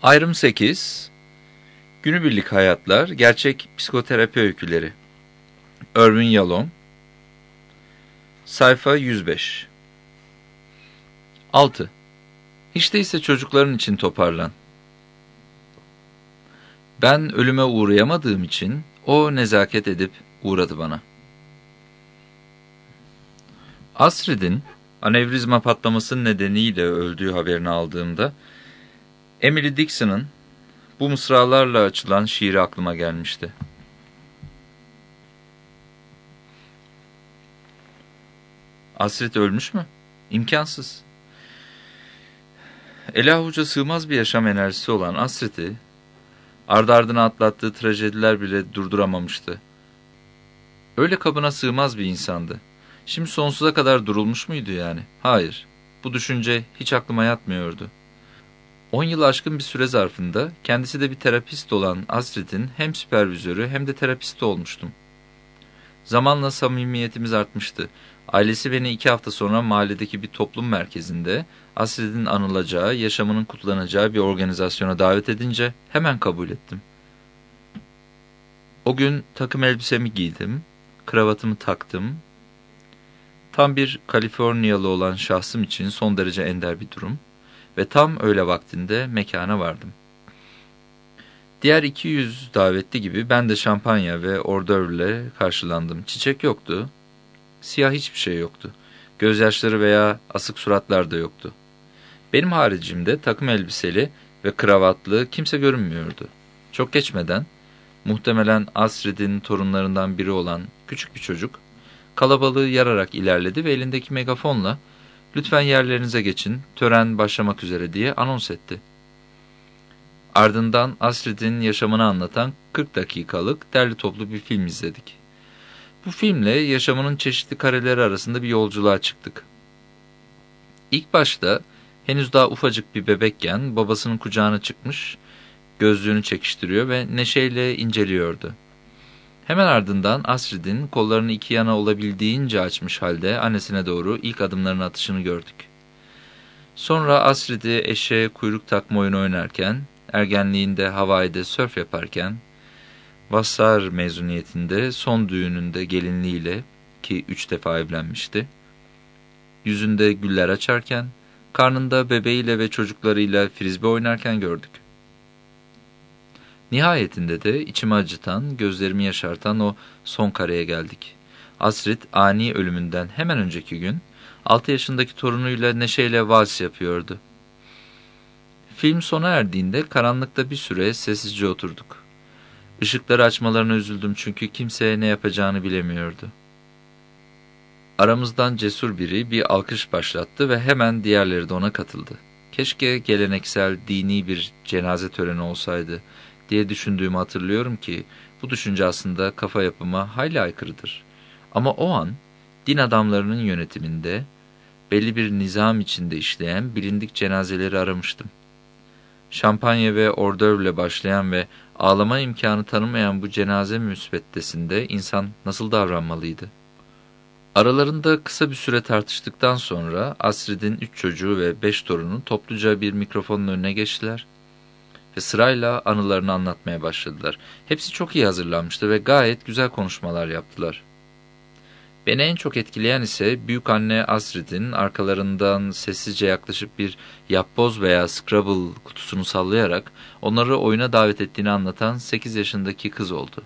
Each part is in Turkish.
Ayrım 8. Günübirlik hayatlar, gerçek psikoterapi öyküleri. Irvin Yalom. Sayfa 105. 6. Hiç değilse çocukların için toparlan. Ben ölüme uğrayamadığım için o nezaket edip uğradı bana. Astrid'in anevrizma patlaması nedeniyle öldüğü haberini aldığımda Emily Dixon'ın bu mısralarla açılan şiiri aklıma gelmişti. Astrid ölmüş mü? İmkansız. Ele avuca sığmaz bir yaşam enerjisi olan Astrid'i ardı ardına atlattığı trajediler bile durduramamıştı. Öyle kabına sığmaz bir insandı. Şimdi sonsuza kadar durulmuş muydu yani? Hayır. Bu düşünce hiç aklıma yatmıyordu. 10 yıl aşkın bir süre zarfında kendisi de bir terapist olan Astrid'in hem süpervizörü hem de terapisti olmuştum. Zamanla samimiyetimiz artmıştı. Ailesi beni 2 hafta sonra mahalledeki bir toplum merkezinde Astrid'in anılacağı, yaşamının kutlanacağı bir organizasyona davet edince hemen kabul ettim. O gün takım elbisemi giydim, kravatımı taktım. Tam bir Kaliforniyalı olan şahsım için son derece ender bir durum ve tam öğle vaktinde mekana vardım. Diğer 200 davetli gibi ben de şampanya ve ordörle karşılandım. Çiçek yoktu, siyah hiçbir şey yoktu. Gözyaşları veya asık suratlar da yoktu. Benim haricimde takım elbiseli ve kravatlı kimse görünmüyordu. Çok geçmeden, muhtemelen Astrid'in torunlarından biri olan küçük bir çocuk, kalabalığı yararak ilerledi ve elindeki megafonla "Lütfen yerlerinize geçin, tören başlamak üzere" diye anons etti. Ardından Astrid'in yaşamını anlatan 40 dakikalık derli toplu bir film izledik. Bu filmle yaşamının çeşitli kareleri arasında bir yolculuğa çıktık. İlk başta henüz daha ufacık bir bebekken babasının kucağına çıkmış, gözlüğünü çekiştiriyor ve neşeyle inceliyordu. Hemen ardından Astrid'in kollarını iki yana olabildiğince açmış halde annesine doğru ilk adımlarını atışını gördük. Sonra Astrid'i eşeğe kuyruk takma oyunu oynarken, ergenliğinde Hawaii'de sörf yaparken, Vassar mezuniyetinde son düğününde gelinliğiyle, ki 3 defa evlenmişti, yüzünde güller açarken, karnında bebeğiyle ve çocuklarıyla frizbe oynarken gördük. Nihayetinde de içimi acıtan, gözlerimi yaşartan o son kareye geldik. Astrid ani ölümünden hemen önceki gün 6 yaşındaki torunuyla neşeyle vals yapıyordu. Film sona erdiğinde karanlıkta bir süre sessizce oturduk. Işıkları açmalarına üzüldüm çünkü kimse ne yapacağını bilemiyordu. Aramızdan cesur biri bir alkış başlattı ve hemen diğerleri de ona katıldı. Keşke geleneksel, dini bir cenaze töreni olsaydı diye düşündüğümü hatırlıyorum ki bu düşünce aslında kafa yapıma hayli aykırıdır. Ama o an din adamlarının yönetiminde belli bir nizam içinde işleyen bilindik cenazeleri aramıştım. Şampanya ve ordövle başlayan ve ağlama imkanı tanımayan bu cenaze müsveddesinde insan nasıl davranmalıydı? Aralarında kısa bir süre tartıştıktan sonra Astrid'in 3 çocuğu ve 5 torunu topluca bir mikrofonun önüne geçtiler ve sırayla anılarını anlatmaya başladılar. Hepsi çok iyi hazırlanmıştı ve gayet güzel konuşmalar yaptılar. Beni en çok etkileyen ise büyükanne Astrid'in arkalarından sessizce yaklaşıp bir yapboz veya Scrabble kutusunu sallayarak onları oyuna davet ettiğini anlatan 8 yaşındaki kız oldu.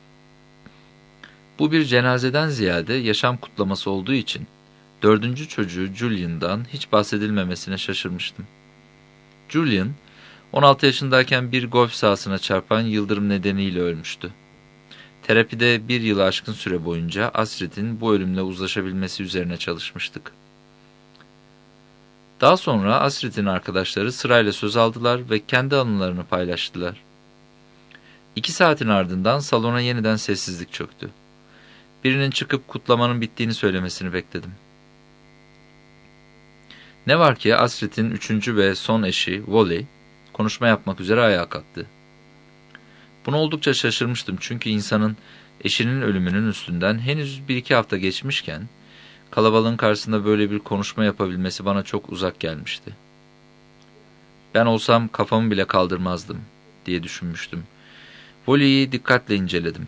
Bu bir cenazeden ziyade yaşam kutlaması olduğu için 4. çocuğu Julian'dan hiç bahsedilmemesine şaşırmıştım. Julian, 16 yaşındayken bir golf sahasına çarpan yıldırım nedeniyle ölmüştü. Terapide 1 yılı aşkın süre boyunca Astrid'in bu ölümle uzlaşabilmesi üzerine çalışmıştık. Daha sonra Astrid'in arkadaşları sırayla söz aldılar ve kendi anılarını paylaştılar. 2 saatin ardından salona yeniden sessizlik çöktü. Birinin çıkıp kutlamanın bittiğini söylemesini bekledim. Ne var ki Astrid'in 3. ve son eşi Wally konuşma yapmak üzere ayağa kalktı. Buna oldukça şaşırmıştım çünkü insanın eşinin ölümünün üstünden henüz 1-2 hafta geçmişken kalabalığın karşısında böyle bir konuşma yapabilmesi bana çok uzak gelmişti. Ben olsam kafamı bile kaldırmazdım diye düşünmüştüm. Wally'yi dikkatle inceledim.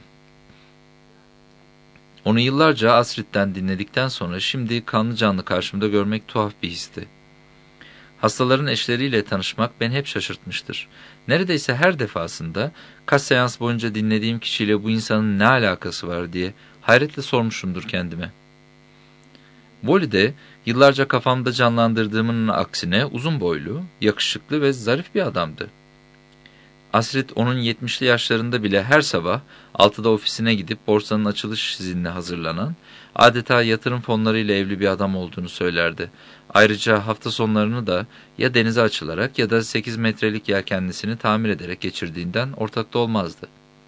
Onu yıllarca Astrid'den dinledikten sonra şimdi kanlı canlı karşımda görmek tuhaf bir histi. Hastaların eşleriyle tanışmak beni hep şaşırtmıştır. Neredeyse her defasında kaç seans boyunca dinlediğim kişiyle bu insanın ne alakası var diye hayretle sormuşumdur kendime. Wally de yıllarca kafamda canlandırdığımın aksine uzun boylu, yakışıklı ve zarif bir adamdı. Astrid onun 70'li yaşlarında bile her sabah 6'da ofisine gidip borsanın açılış ziline hazırlanan, adeta yatırım fonlarıyla evli bir adam olduğunu söylerdi. Ayrıca hafta sonlarını da ya denize açılarak ya da 8 metrelik yelkenlisini tamir ederek geçirdiğinden ortakta olmazdı.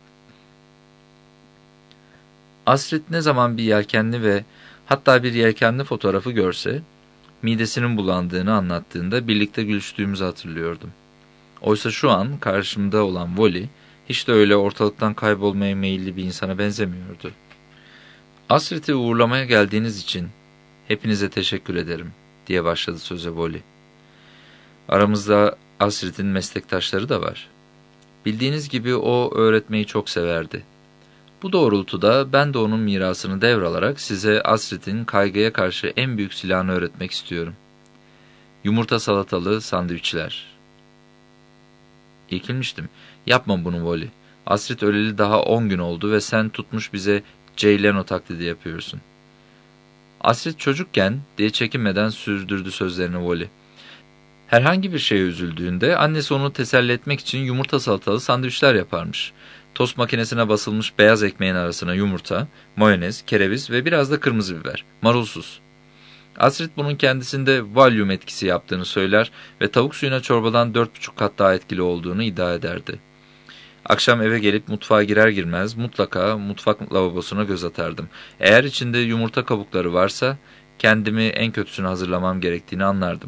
Astrid ne zaman bir yelkenli ve hatta bir yelkenli fotoğrafı görse, midesinin bulandığını anlattığında birlikte gülüştüğümüzü hatırlıyordum. Oysa şu an karşımda olan Wally, hiç de öyle ortalıktan kaybolmaya meyilli bir insana benzemiyordu. Astrid'i uğurlamaya geldiğiniz için hepinize teşekkür ederim, diye başladı söze Wally. Aramızda Astrid'in meslektaşları da var. Bildiğiniz gibi o öğretmeyi çok severdi. Bu doğrultuda ben de onun mirasını devralarak size Astrid'in kaygıya karşı en büyük silahını öğretmek istiyorum. Yumurta salatalı sandviçler. İrkilmiştim. Yapma bunu Wally. Astrid öleli daha 10 gün oldu ve sen tutmuş bize Jay Leno taklidi yapıyorsun. Astrid çocukken diye çekinmeden sürdürdü sözlerini Wally. Herhangi bir şeye üzüldüğünde annesi onu teselli etmek için yumurta salatalı sandviçler yaparmış. Tost makinesine basılmış beyaz ekmeğin arasına yumurta, mayonez, kereviz ve biraz da kırmızı biber. Marulsuz. Astrid bunun kendisinde valyum etkisi yaptığını söyler ve tavuk suyuna çorbadan 4,5 kat daha etkili olduğunu iddia ederdi. Akşam eve gelip mutfağa girer girmez mutlaka mutfak lavabosuna göz atardım. Eğer içinde yumurta kabukları varsa kendimi en kötüsünü hazırlamam gerektiğini anlardım.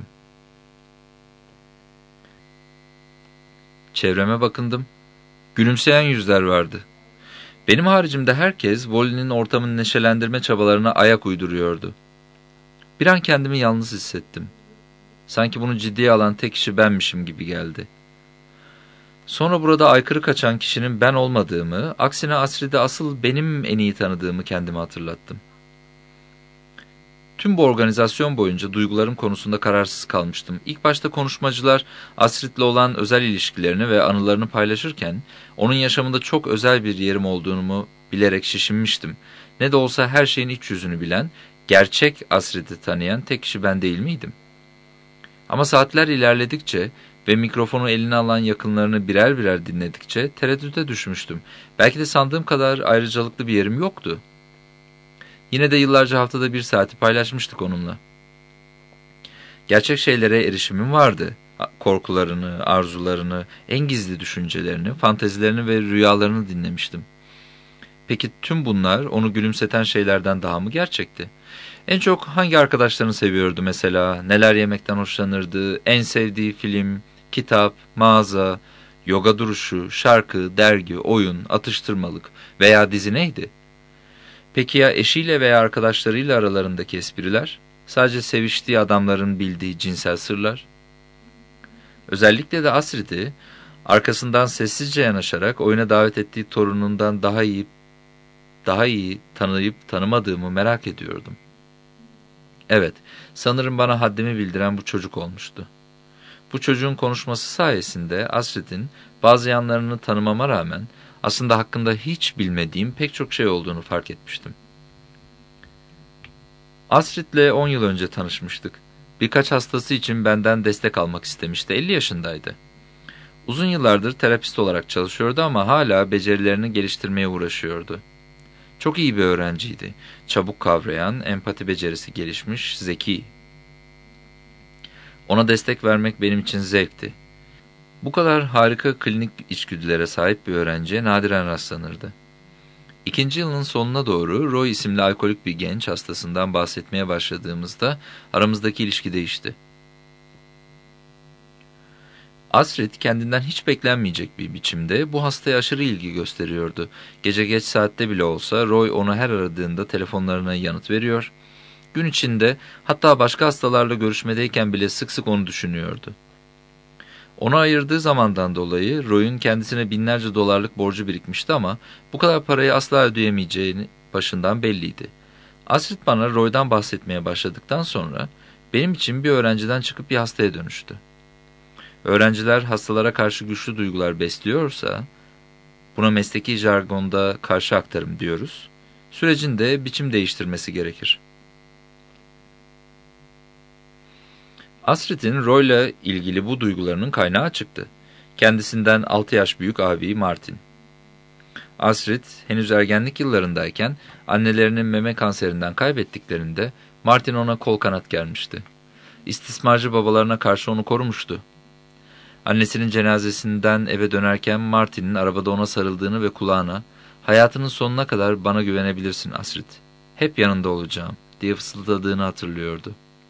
Çevreme bakındım. Gülümseyen yüzler vardı. Benim haricimde herkes Wally'nin ortamını neşelendirme çabalarına ayak uyduruyordu. Bir an kendimi yalnız hissettim. Sanki bunu ciddiye alan tek kişi benmişim gibi geldi. Sonra burada aykırı kaçan kişinin ben olmadığımı, aksine Astrid'i asıl benim en iyi tanıdığımı kendime hatırlattım. Tüm bu organizasyon boyunca duygularım konusunda kararsız kalmıştım. İlk başta konuşmacılar Astrid'le olan özel ilişkilerini ve anılarını paylaşırken, onun yaşamında çok özel bir yerim olduğunu bilerek şişinmiştim. Ne de olsa her şeyin iç yüzünü bilen, gerçek Astrid'i tanıyan tek kişi ben değil miydim? Ama saatler ilerledikçe ve mikrofonu eline alan yakınlarını birer birer dinledikçe tereddüte düşmüştüm. Belki de sandığım kadar ayrıcalıklı bir yerim yoktu. Yine de yıllarca haftada 1 saati paylaşmıştık onunla. Gerçek şeylere erişimim vardı. Korkularını, arzularını, en gizli düşüncelerini, fantezilerini ve rüyalarını dinlemiştim. Peki tüm bunlar onu gülümseten şeylerden daha mı gerçekti? En çok hangi arkadaşlarını seviyordu mesela, neler yemekten hoşlanırdı, en sevdiği film, kitap, mağaza, yoga duruşu, şarkı, dergi, oyun, atıştırmalık veya dizi neydi? Peki ya eşiyle veya arkadaşlarıyla aralarındaki espriler? Sadece seviştiği adamların bildiği cinsel sırlar? Özellikle de Astrid'i arkasından sessizce yanaşarak oyuna davet ettiği torunundan daha iyi tanıyıp tanımadığımı merak ediyordum. Evet, sanırım bana haddimi bildiren bu çocuk olmuştu. Bu çocuğun konuşması sayesinde Astrid'in bazı yanlarını tanımama rağmen aslında hakkında hiç bilmediğim pek çok şey olduğunu fark etmiştim. Astrid'le 10 yıl önce tanışmıştık. Birkaç hastası için benden destek almak istemişti. 50 yaşındaydı. Uzun yıllardır terapist olarak çalışıyordu ama hala becerilerini geliştirmeye uğraşıyordu. Çok iyi bir öğrenciydi. Çabuk kavrayan, empati becerisi gelişmiş, zeki. Ona destek vermek benim için zevkti. Bu kadar harika klinik içgüdülere sahip bir öğrenciye nadiren rastlanırdı. 2. yılın sonuna doğru Roy isimli alkolik bir genç hastasından bahsetmeye başladığımızda aramızdaki ilişki değişti. Astrid kendinden hiç beklenmeyecek bir biçimde bu hastaya aşırı ilgi gösteriyordu. Gece geç saatte bile olsa Roy onu her aradığında telefonlarına yanıt veriyor. Gün içinde hatta başka hastalarla görüşmedeyken bile sık sık onu düşünüyordu. Ona ayırdığı zamandan dolayı Roy'un kendisine binlerce dolarlık borcu birikmişti ama bu kadar parayı asla ödeyemeyeceğini başından belliydi. Astrid bana Roy'dan bahsetmeye başladıktan sonra benim için bir öğrenciden çıkıp bir hastaya dönüştü. Öğrenciler hastalara karşı güçlü duygular besliyorsa, buna mesleki jargonda karşı aktarım diyoruz, sürecin de biçim değiştirmesi gerekir. Astrid'in Roy'la ilgili bu duygularının kaynağı çıktı. Kendisinden 6 yaş büyük abi Martin. Astrid henüz ergenlik yıllarındayken annelerinin meme kanserinden kaybettiklerinde Martin ona kol kanat germişti. İstismarcı babalarına karşı onu korumuştu. Annesinin cenazesinden eve dönerken Martin'in arabada ona sarıldığını ve kulağına "Hayatının sonuna kadar bana güvenebilirsin Astrid. Hep yanında olacağım." diye fısıldadığını hatırlıyordu.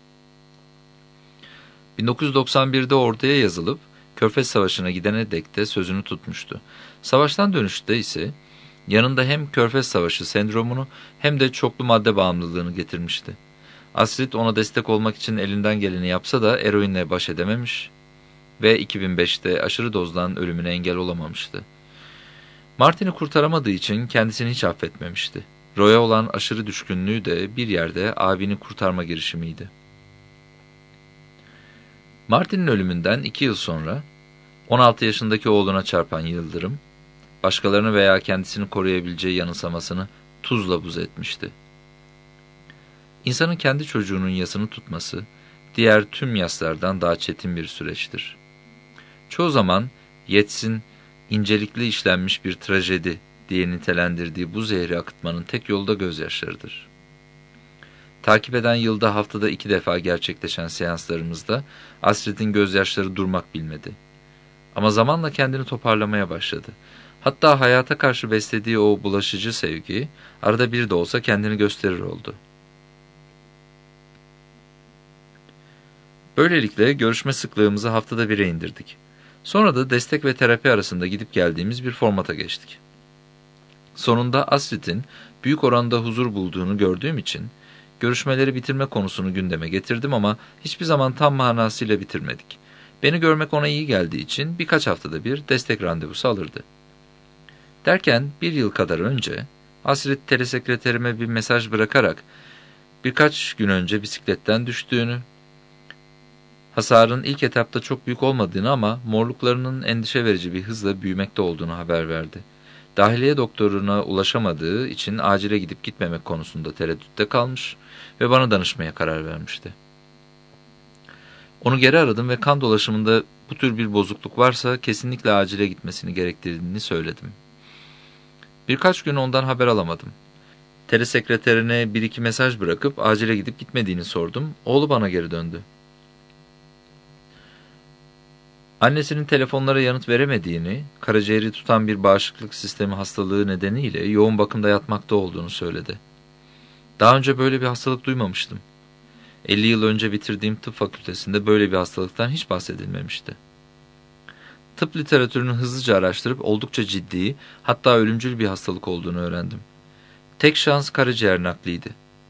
1991'de ortaya yazılıp Körfez Savaşı'na gidene dek de sözünü tutmuştu. Savaştan dönüşte ise yanında hem Körfez Savaşı sendromunu hem de çoklu madde bağımlılığını getirmişti. Astrid ona destek olmak için elinden geleni yapsa da eroinle baş edememiş ve 2005'te aşırı dozdan ölümüne engel olamamıştı. Martin'i kurtaramadığı için kendisini hiç affetmemişti. Roy'a olan aşırı düşkünlüğü de bir yerde abini kurtarma girişimiydi. Martin'in ölümünden 2 yıl sonra 16 yaşındaki oğluna çarpan yıldırım, başkalarını veya kendisini koruyabileceği yanılsamasını tuzla buz etmişti. İnsanın kendi çocuğunun yasını tutması, diğer tüm yaslardan daha çetin bir süreçtir. Çoğu zaman Yeats'in incelikli işlenmiş bir trajedi diye nitelendirdiği bu zehri akıtmanın tek yolu da gözyaşlarıdır. Takip eden yılda haftada 2 defa gerçekleşen seanslarımızda Astrid'in gözyaşları durmak bilmedi. Ama zamanla kendini toparlamaya başladı. Hatta hayata karşı beslediği o bulaşıcı sevgi arada bir de olsa kendini gösterir oldu. Böylelikle görüşme sıklığımızı haftada 1'e indirdik. Sonra da destek ve terapi arasında gidip geldiğimiz bir formata geçtik. Sonunda Astrid'in büyük oranda huzur bulduğunu gördüğüm için görüşmeleri bitirme konusunu gündeme getirdim ama hiçbir zaman tam manasıyla bitirmedik. Beni görmek ona iyi geldiği için birkaç haftada bir destek randevusu alırdı. Derken 1 yıl kadar önce Astrid telesekreterime bir mesaj bırakarak birkaç gün önce bisikletten düştüğünü, hasarın ilk etapta çok büyük olmadığını ama morluklarının endişe verici bir hızla büyümekte olduğunu haber verdi. Dahiliye doktoruna ulaşamadığı için acile gidip gitmemek konusunda tereddütte kalmış ve bana danışmaya karar vermişti. Onu geri aradım ve kan dolaşımında bu tür bir bozukluk varsa kesinlikle acile gitmesini gerektirdiğini söyledim. Birkaç gün ondan haber alamadım. Telesekreterine 1-2 mesaj bırakıp acile gidip gitmediğini sordum. Oğlu bana geri döndü. Annesinin telefonlara yanıt veremediğini, karaciğeri tutan bir bağışıklık sistemi hastalığı nedeniyle yoğun bakımda yatmakta olduğunu söyledi. Daha önce böyle bir hastalık duymamıştım. 50 yıl önce bitirdiğim tıp fakültesinde böyle bir hastalıktan hiç bahsedilmemişti. Tıp literatürünü hızlıca araştırıp oldukça ciddi, hatta ölümcül bir hastalık olduğunu öğrendim. Tek şans karaciğer nakliydi.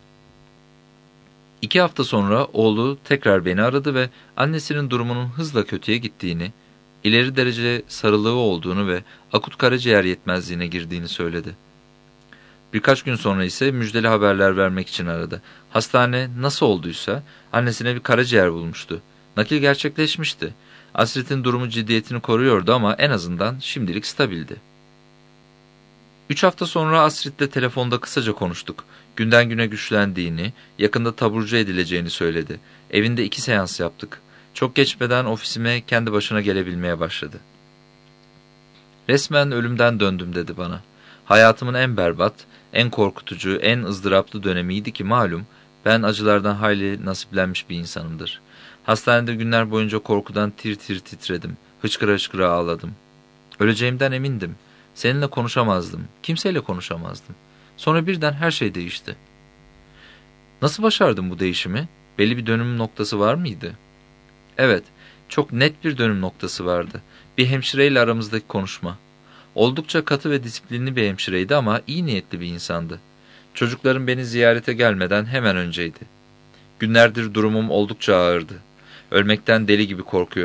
2 hafta sonra oğlu tekrar beni aradı ve annesinin durumunun hızla kötüye gittiğini, ileri derece sarılığı olduğunu ve akut karaciğer yetmezliğine girdiğini söyledi. Birkaç gün sonra ise müjdeli haberler vermek için aradı. Hastane nasıl olduysa annesine bir karaciğer bulmuştu. Nakil gerçekleşmişti. Astrid'in durumu ciddiyetini koruyordu ama en azından şimdilik stabildi. 3 hafta sonra Astrid'le telefonda kısaca konuştuk. Günden güne güçlendiğini, yakında taburcu edileceğini söyledi. Evinde 2 seans yaptık. Çok geçmeden ofisime kendi başına gelebilmeye başladı. Resmen ölümden döndüm dedi bana. Hayatımın en berbat, en korkutucu, en ızdıraplı dönemiydi ki malum ben acılardan hayli nasiplenmiş bir insanımdır. Hastanede günler boyunca korkudan tir tir titredim. Hıçkıra hıçkıra ağladım. Öleceğimden emindim. Seninle konuşamazdım. Kimseyle konuşamazdım. Sonra birden her şey değişti. Nasıl başardın bu değişimi? Belli bir dönüm noktası var mıydı? Evet, çok net bir dönüm noktası vardı. Bir hemşireyle aramızdaki konuşma. Oldukça katı ve disiplinli bir hemşireydi ama iyi niyetli bir insandı. Çocuklarım beni ziyarete gelmeden hemen önceydi. Günlerdir durumum oldukça ağırdı. Ölmekten deli gibi korkuyordum.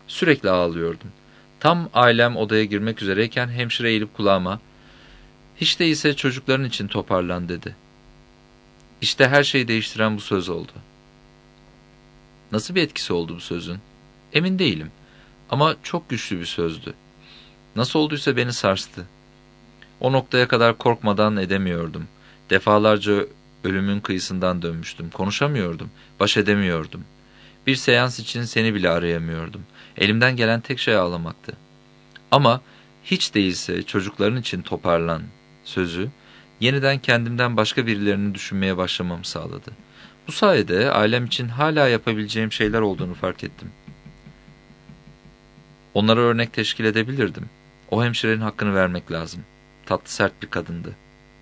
Sürekli ağlıyordum. Tam ailem odaya girmek üzereyken hemşire eğilip kulağıma, "Hiç değilse çocukların için toparlan," dedi. İşte her şeyi değiştiren bu söz oldu. Nasıl bir etkisi oldu bu sözün? Emin değilim ama çok güçlü bir sözdü. Nasıl olduysa beni sarstı. O noktaya kadar korkmadan edemiyordum. Defalarca ölümün kıyısından dönmüştüm. Konuşamıyordum, baş edemiyordum. Bir seans için seni bile arayamıyordum. Elimden gelen tek şey ağlamaktı. Ama hiç değilse çocukların için toparlan sözü, yeniden kendimden başka birilerini düşünmeye başlamamı sağladı. Bu sayede ailem için hala yapabileceğim şeyler olduğunu fark ettim. Onlara örnek teşkil edebilirdim. O hemşirenin hakkını vermek lazım. Tatlı sert bir kadındı.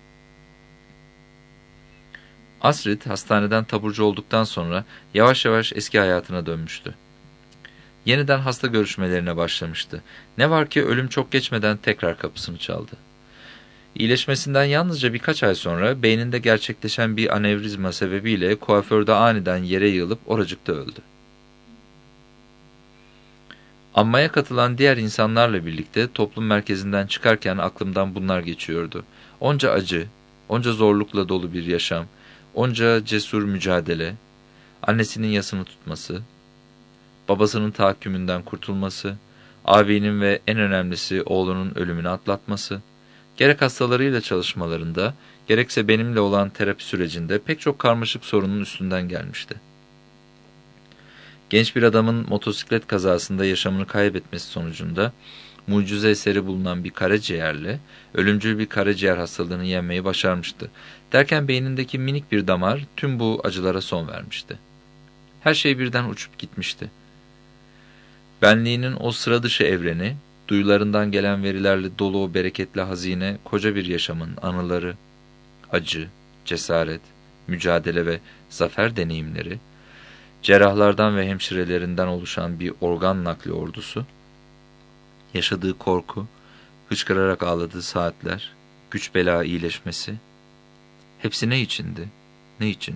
Astrid hastaneden taburcu olduktan sonra yavaş yavaş eski hayatına dönmüştü. Yeniden hasta görüşmelerine başlamıştı. Ne var ki ölüm çok geçmeden tekrar kapısını çaldı. İyileşmesinden yalnızca birkaç ay sonra beyninde gerçekleşen bir anevrizma sebebiyle kuaförde aniden yere yığılıp oracıkta öldü. Anmaya katılan diğer insanlarla birlikte toplum merkezinden çıkarken aklımdan bunlar geçiyordu. Onca acı, onca zorlukla dolu bir yaşam, onca cesur mücadele, annesinin yasını tutması, babasının tahakkümünden kurtulması, abinin ve en önemlisi oğlunun ölümünü atlatması, gerek hastalarıyla çalışmalarında, gerekse benimle olan terapi sürecinde pek çok karmaşık sorunun üstünden gelmişti. Genç bir adamın motosiklet kazasında yaşamını kaybetmesi sonucunda mucize eseri bulunan bir karaciğerle ölümcül bir karaciğer hastalığını yenmeyi başarmıştı. Derken beynindeki minik bir damar tüm bu acılara son vermişti. Her şey birden uçup gitmişti. Benliğinin o sıra dışı evreni, duyularından gelen verilerle dolu o bereketli hazine, koca bir yaşamın anıları, acı, cesaret, mücadele ve zafer deneyimleri, cerrahlardan ve hemşirelerinden oluşan bir organ nakli ordusu, yaşadığı korku, hıçkırarak ağladığı saatler, güç bela iyileşmesi, hepsi ne içindi, ne için?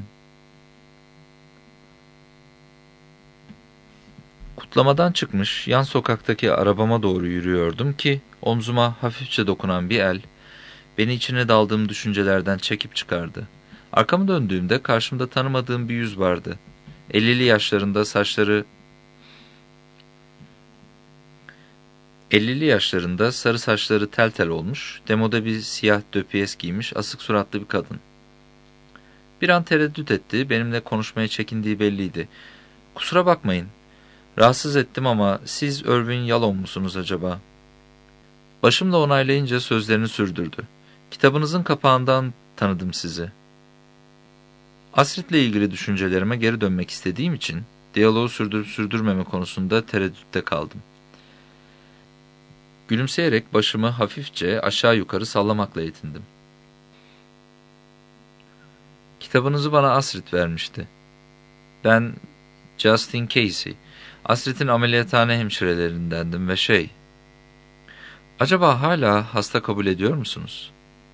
Kutlamadan çıkmış, yan sokaktaki arabama doğru yürüyordum ki, omzuma hafifçe dokunan bir el, beni içine daldığım düşüncelerden çekip çıkardı. Arkamı döndüğümde karşımda tanımadığım bir yüz vardı. 50'li yaşlarında sarı saçları tel tel olmuş, demode bir siyah döpiyes giymiş, asık suratlı bir kadın. Bir an tereddüt etti, benimle konuşmaya çekindiği belliydi. "Kusura bakmayın, rahatsız ettim ama siz Irving Yalom musunuz acaba?" Başımla onaylayınca sözlerini sürdürdü. "Kitabınızın kapağından tanıdım sizi." Astrid'le ilgili düşüncelerime geri dönmek istediğim için diyaloğu sürdürüp sürdürmeme konusunda tereddütte kaldım. Gülümseyerek başımı hafifçe aşağı yukarı sallamakla yetindim. "Kitabınızı bana Astrid vermişti. Ben Justin Casey, Astrid'in ameliyathane hemşirelerindendim ve acaba hala hasta kabul ediyor musunuz?"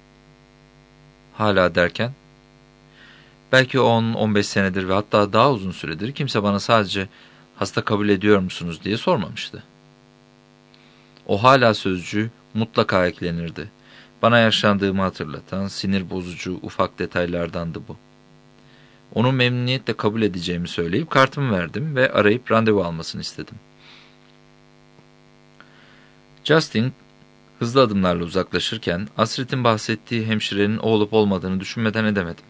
"Hala derken?" "Belki 10-15 senedir ve hatta daha uzun süredir kimse bana sadece hasta kabul ediyor musunuz diye sormamıştı." O hala sözcüğü mutlaka eklenirdi. Bana yaşlandığımı hatırlatan sinir bozucu ufak detaylardandı bu. Onu memnuniyetle kabul edeceğimi söyleyip kartımı verdim ve arayıp randevu almasını istedim. Justin hızlı adımlarla uzaklaşırken Astrid'in bahsettiği hemşirenin o olup olmadığını düşünmeden edemedim.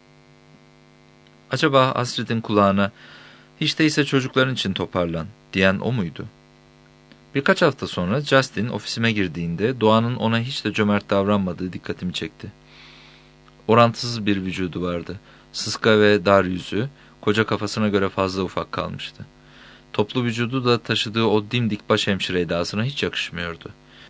Acaba Astrid'in kulağına "Hiç değilse çocukların için toparlan" diyen o muydu? Birkaç hafta sonra Justin ofisime girdiğinde doğanın ona hiç de cömert davranmadığı dikkatimi çekti. Orantısız bir vücudu vardı. Sıska ve dar yüzü, koca kafasına göre fazla ufak kalmıştı. Toplu vücudu da taşıdığı o dimdik başhemşire edasına hiç yakışmıyordu.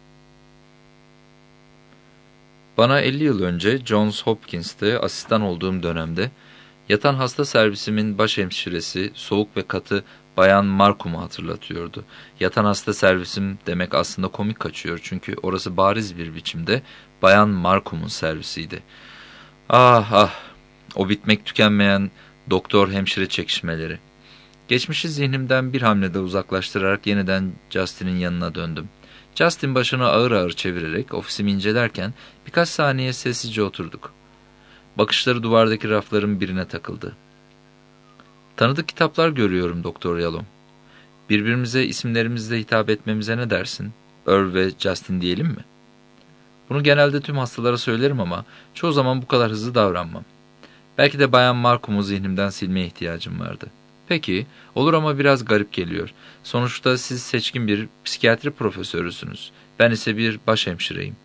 Bana 50 yıl önce Johns Hopkins'te asistan olduğum dönemde yatan hasta servisimin başhemşiresi soğuk ve katı Bayan Markum'u hatırlatıyordu. Yatan hasta servisim demek aslında komik kaçıyor çünkü orası bariz bir biçimde Bayan Markum'un servisiydi. Ah ah, o bitmek tükenmeyen doktor hemşire çekişmeleri. Geçmişi zihnimden bir hamlede uzaklaştırarak yeniden Justin'in yanına döndüm. Justin başını ağır ağır çevirerek ofisimi incelerken birkaç saniye sessizce oturduk. Bakışları duvardaki rafların birine takıldı. "Tanıdık kitaplar görüyorum Doktor Yalom. Birbirimize isimlerimizle hitap etmemize ne dersin? Earl ve Justin diyelim mi?" Bunu genelde tüm hastalara söylerim ama çoğu zaman bu kadar hızlı davranmam. Belki de Bayan Markham'ı zihnimden silmeye ihtiyacım vardı. "Peki, olur ama biraz garip geliyor. Sonuçta siz seçkin bir psikiyatri profesörüsünüz. Ben ise bir başhemşireyim."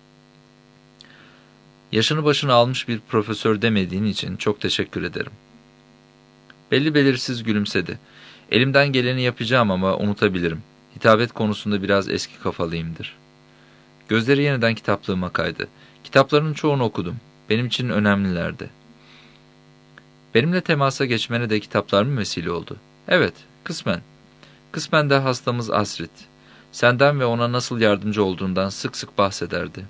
"Yaşını başını almış bir profesör demediğin için çok teşekkür ederim." Belli belirsiz gülümsedi. "Elimden geleni yapacağım ama unutabilirim. Hitabet konusunda biraz eski kafalıyımdır." Gözleri yeniden kitaplığıma kaydı. Kitapların çoğunu okudum. Benim için önemlilerdi. "Benimle temasa geçmene de kitaplar mı vesile oldu?" "Evet, kısmen. Kısmen de hastamız Asrit. Senden ve ona nasıl yardımcı olduğundan sık sık bahsederdi."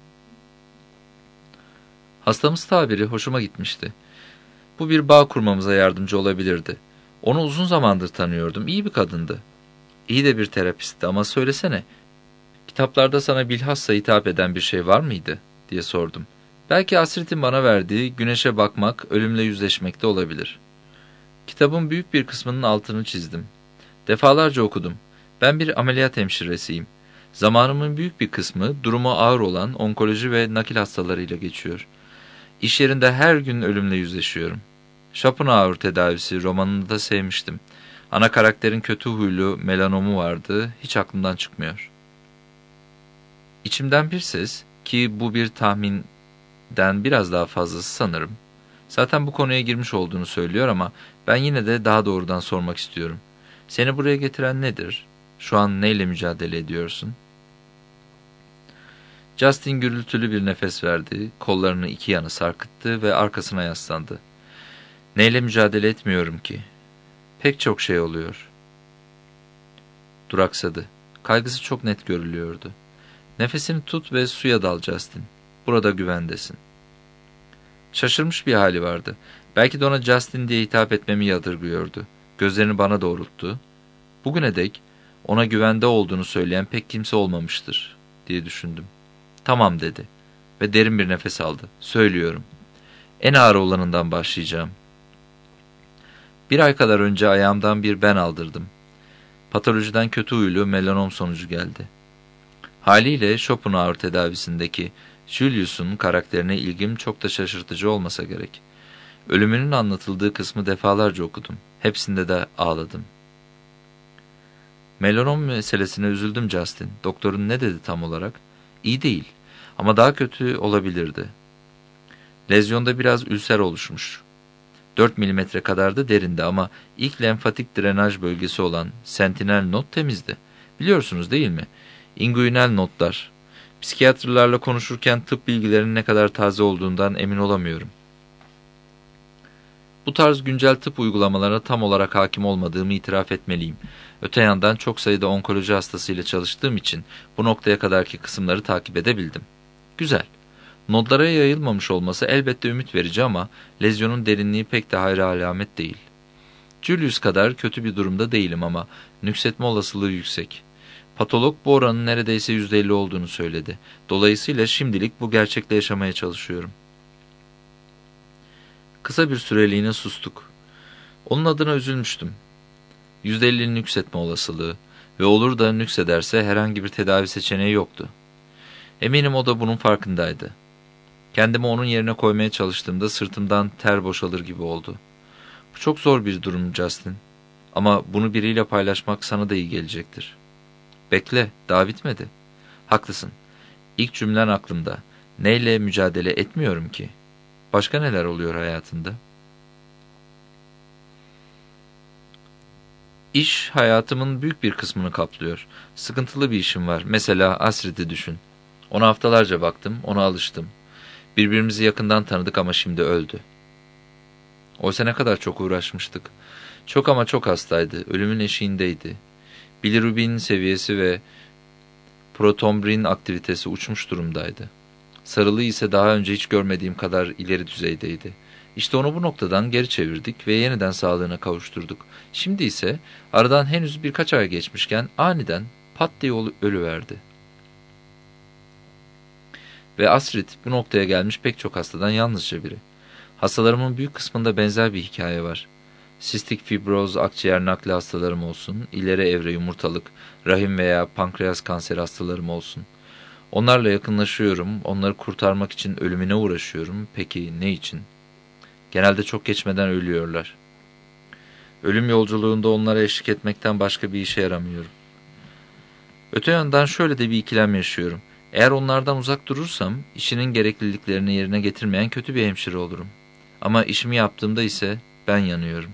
Hastamız tabiri hoşuma gitmişti. Bu bir bağ kurmamıza yardımcı olabilirdi. Onu uzun zamandır tanıyordum. İyi bir kadındı. İyi de bir terapistti ama söylesene, kitaplarda sana bilhassa hitap eden bir şey var mıydı diye sordum. "Belki Asrit'in bana verdiği güneşe bakmak, ölümle yüzleşmek de olabilir." Kitabın büyük bir kısmının altını çizdim. Defalarca okudum. Ben bir ameliyat hemşiresiyim. Zamanımın büyük bir kısmı durumu ağır olan onkoloji ve nakil hastalarıyla geçiyor. İş yerinde her gün ölümle yüzleşiyorum. Schopenhauer tedavisi romanını da sevmiştim. Ana karakterin kötü huylu melanomu vardı, hiç aklımdan çıkmıyor. İçimden bir ses, ki bu bir tahminden biraz daha fazlası sanırım, zaten bu konuya girmiş olduğunu söylüyor ama ben yine de daha doğrudan sormak istiyorum. Seni buraya getiren nedir? Şu an neyle mücadele ediyorsun? Justin gürültülü bir nefes verdi, kollarını iki yana sarkıttı ve arkasına yaslandı. "Neyle mücadele etmiyorum ki? Pek çok şey oluyor." Duraksadı. Kaygısı çok net görülüyordu. "Nefesini tut ve suya dal Justin. Burada güvendesin." Şaşırmış bir hali vardı. Belki de ona Justin diye hitap etmemi yadırgıyordu. Gözlerini bana doğrulttu. "Bugüne dek ona güvende olduğunu söyleyen pek kimse olmamıştır," diye düşündüm. "Tamam," dedi ve derin bir nefes aldı. "Söylüyorum. En ağır olanından başlayacağım. 1 ay kadar önce ayağımdan bir ben aldırdım. Patolojiden kötü huylu melanom sonucu geldi. Haliyle Schopenhauer tedavisindeki Julius'un karakterine ilgim çok da şaşırtıcı olmasa gerek. Ölümünün anlatıldığı kısmı defalarca okudum. Hepsinde de ağladım." "Melanom meselesine üzüldüm Justin. Doktorun ne dedi tam olarak?" "İyi değil ama daha kötü olabilirdi. Lezyonda biraz ülser oluşmuş. 4 milimetre kadar da derinde ama ilk lenfatik drenaj bölgesi olan sentinel nod temizdi. Biliyorsunuz değil mi? İnguinal nodlar. Psikiyatrlarla konuşurken tıp bilgilerinin ne kadar taze olduğundan emin olamıyorum. Bu tarz güncel tıp uygulamalarına tam olarak hakim olmadığımı itiraf etmeliyim. Öte yandan çok sayıda onkoloji hastasıyla çalıştığım için bu noktaya kadarki kısımları takip edebildim." "Güzel. Nodlara yayılmamış olması elbette ümit verici ama lezyonun derinliği pek de hayra alamet değil. Julius kadar kötü bir durumda değilim ama nüksetme olasılığı yüksek. Patolog bu oranın neredeyse %50 olduğunu söyledi. Dolayısıyla şimdilik bu gerçekle yaşamaya çalışıyorum." Kısa bir süreliğine sustuk. Onun adına üzülmüştüm. %50 nüksetme olasılığı ve olur da nüksederse herhangi bir tedavi seçeneği yoktu. Eminim o da bunun farkındaydı. Kendimi onun yerine koymaya çalıştığımda sırtımdan ter boşalır gibi oldu. "Bu çok zor bir durum Justin. Ama bunu biriyle paylaşmak sana da iyi gelecektir." "Bekle, daha bitmedi." "Haklısın. İlk cümlen aklımda. Neyle mücadele etmiyorum ki? Başka neler oluyor hayatında?" "İş hayatımın büyük bir kısmını kaplıyor. Sıkıntılı bir işim var. Mesela Asrit'i düşün. Ona haftalarca baktım, ona alıştım. Birbirimizi yakından tanıdık ama şimdi öldü. Oysa ne kadar çok uğraşmıştık. Çok ama çok hastaydı, ölümün eşiğindeydi. Bilirubin seviyesi ve protombrin aktivitesi uçmuş durumdaydı. Sarılığı ise daha önce hiç görmediğim kadar ileri düzeydeydi. İşte onu bu noktadan geri çevirdik ve yeniden sağlığına kavuşturduk. Şimdi ise aradan henüz birkaç ay geçmişken aniden pat diye ölüverdi. Ve Astrid bu noktaya gelmiş pek çok hastadan yalnızca biri. Hastalarımın büyük kısmında benzer bir hikaye var. Sistik fibroz, akciğer nakli hastalarım olsun, ileri evre yumurtalık, rahim veya pankreas kanseri hastalarım olsun. Onlarla yakınlaşıyorum, onları kurtarmak için ölümüne uğraşıyorum. Peki ne için? Genelde çok geçmeden ölüyorlar. Ölüm yolculuğunda onlara eşlik etmekten başka bir işe yaramıyorum. Öte yandan şöyle de bir ikilem yaşıyorum. Eğer onlardan uzak durursam, işinin gerekliliklerini yerine getirmeyen kötü bir hemşire olurum. Ama işimi yaptığımda ise ben yanıyorum.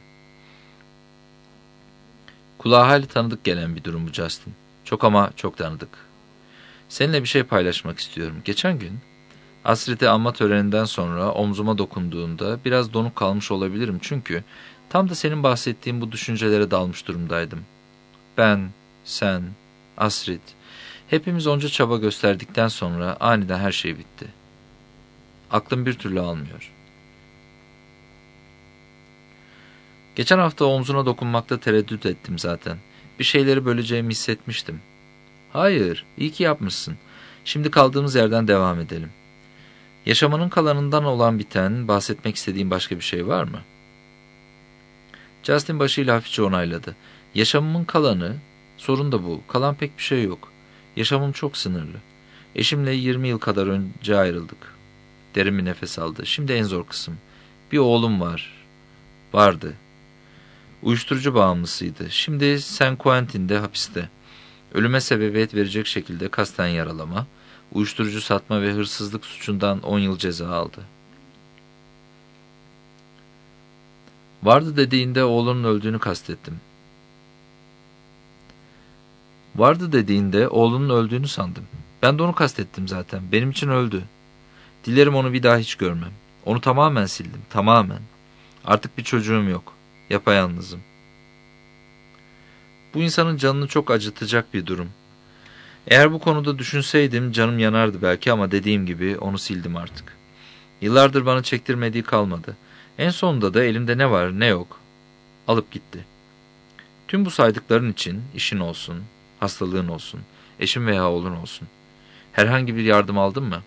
Kulağa hali tanıdık gelen bir durum bu Justin. Çok ama çok tanıdık. Seninle bir şey paylaşmak istiyorum. Geçen gün Astrid'i anma töreninden sonra omzuma dokunduğunda biraz donuk kalmış olabilirim çünkü tam da senin bahsettiğin bu düşüncelere dalmış durumdaydım. Ben, sen, Astrid, hepimiz onca çaba gösterdikten sonra aniden her şey bitti. Aklım bir türlü almıyor. Geçen hafta omzuna dokunmakta tereddüt ettim zaten. Bir şeyleri böleceğimi hissetmiştim. Hayır, iyi ki yapmışsın. Şimdi kaldığımız yerden devam edelim. Yaşamanın kalanından olan biten, bahsetmek istediğin başka bir şey var mı? Justin başıyla hafifçe onayladı. Yaşamımın kalanı, sorun da bu. Kalan pek bir şey yok. Yaşamım çok sınırlı. Eşimle 20 yıl kadar önce ayrıldık. Derin bir nefes aldı. Şimdi en zor kısım. Bir oğlum var. Vardı. Uyuşturucu bağımlısıydı. Şimdi San Quentin'de hapiste. Ölüme sebebiyet verecek şekilde kasten yaralama, uyuşturucu satma ve hırsızlık suçundan 10 yıl ceza aldı. Vardı dediğinde oğlunun öldüğünü kastettim. Vardı dediğinde oğlunun öldüğünü sandım. Ben de onu kastettim zaten. Benim için öldü. Dilerim onu bir daha hiç görmem. Onu tamamen sildim. Tamamen. Artık bir çocuğum yok. Yapayalnızım. Bu insanın canını çok acıtacak bir durum. Eğer bu konuda düşünseydim canım yanardı belki ama dediğim gibi onu sildim artık. Yıllardır bana çektirmediği kalmadı. En sonunda da elimde ne var ne yok alıp gitti. Tüm bu saydıkların için işin olsun, hastalığın olsun, eşin veya oğlun olsun. Herhangi bir yardım aldın mı?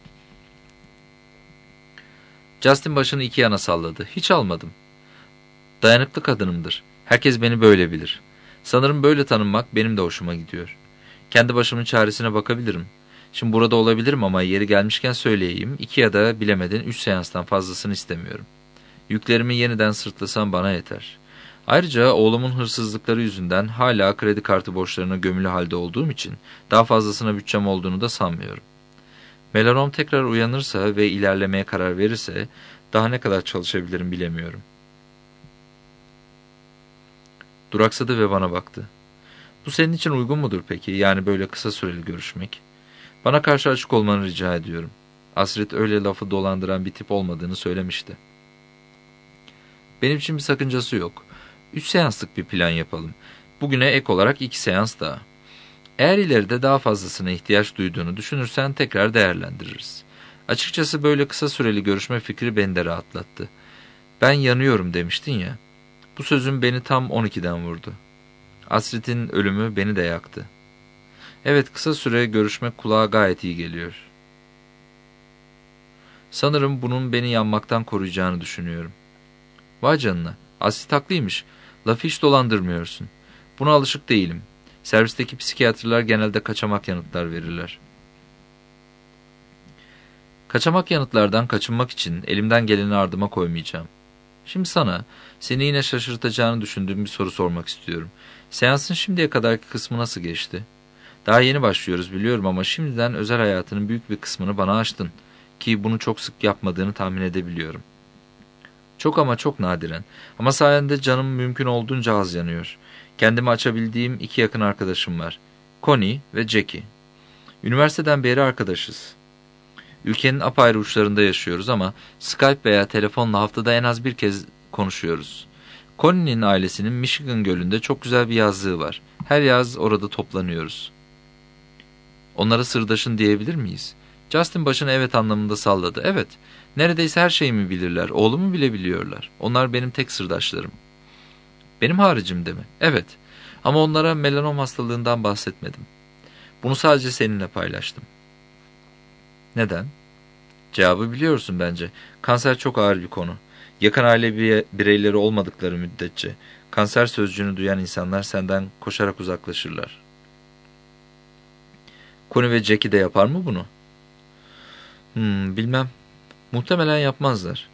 Justin başını iki yana salladı. Hiç almadım. Dayanıklı kadınımdır. Herkes beni böyle bilir. Sanırım böyle tanınmak benim de hoşuma gidiyor. Kendi başımın çaresine bakabilirim. Şimdi burada olabilirim ama yeri gelmişken söyleyeyim. 2 ya da bilemedin 3 seanstan fazlasını istemiyorum. Yüklerimi yeniden sırtlasam bana yeter. Ayrıca oğlumun hırsızlıkları yüzünden hala kredi kartı borçlarına gömülü halde olduğum için daha fazlasına bütçem olduğunu da sanmıyorum. Melanom tekrar uyanırsa ve ilerlemeye karar verirse daha ne kadar çalışabilirim bilemiyorum. Duraksadı ve bana baktı. Bu senin için uygun mudur peki? Yani böyle kısa süreli görüşmek. Bana karşı açık olmanı rica ediyorum. Astrid öyle lafı dolandıran bir tip olmadığını söylemişti. Benim için bir sakıncası yok. 3 seanslık bir plan yapalım. Bugüne ek olarak 2 seans daha. Eğer ileride daha fazlasına ihtiyaç duyduğunu düşünürsen tekrar değerlendiririz. Açıkçası böyle kısa süreli görüşme fikri beni de rahatlattı. Ben yanıyorum demiştin ya. Bu sözün beni tam 12'den vurdu. Astrid'in ölümü beni de yaktı. Evet, kısa süre görüşmek kulağa gayet iyi geliyor. Sanırım bunun beni yanmaktan koruyacağını düşünüyorum. Vay canına, Astrid haklıymış. Lafı hiç dolandırmıyorsun. Buna alışık değilim. Servisteki psikiyatrlar genelde kaçamak yanıtlar verirler. Kaçamak yanıtlardan kaçınmak için elimden geleni ardıma koymayacağım. Şimdi sana, seni yine şaşırtacağını düşündüğüm bir soru sormak istiyorum. Seansın şimdiye kadarki kısmı nasıl geçti? Daha yeni başlıyoruz biliyorum ama şimdiden özel hayatının büyük bir kısmını bana açtın. Ki bunu çok sık yapmadığını tahmin edebiliyorum. Çok ama çok nadiren. Ama sayende canım mümkün olduğunca az yanıyor. Kendimi açabildiğim 2 yakın arkadaşım var. Connie ve Jackie. Üniversiteden beri arkadaşız. Ülkenin apayrı uçlarında yaşıyoruz ama Skype veya telefonla haftada en az bir kez konuşuyoruz. Connie'nin ailesinin Michigan Gölü'nde çok güzel bir yazlığı var. Her yaz orada toplanıyoruz. Onlara sırdaşın diyebilir miyiz? Justin başını evet anlamında salladı. Evet, neredeyse her şeyimi bilirler, oğlumu bile biliyorlar. Onlar benim tek sırdaşlarım. Benim haricimde mi? Evet. Ama onlara melanom hastalığından bahsetmedim. Bunu sadece seninle paylaştım. Neden? Cevabı biliyorsun bence. Kanser çok ağır bir konu. Yakın aile bireyleri olmadıkları müddetçe kanser sözcüğünü duyan insanlar senden koşarak uzaklaşırlar. Connie ve Jackie de yapar mı bunu? Bilmem. Muhtemelen yapmazlar.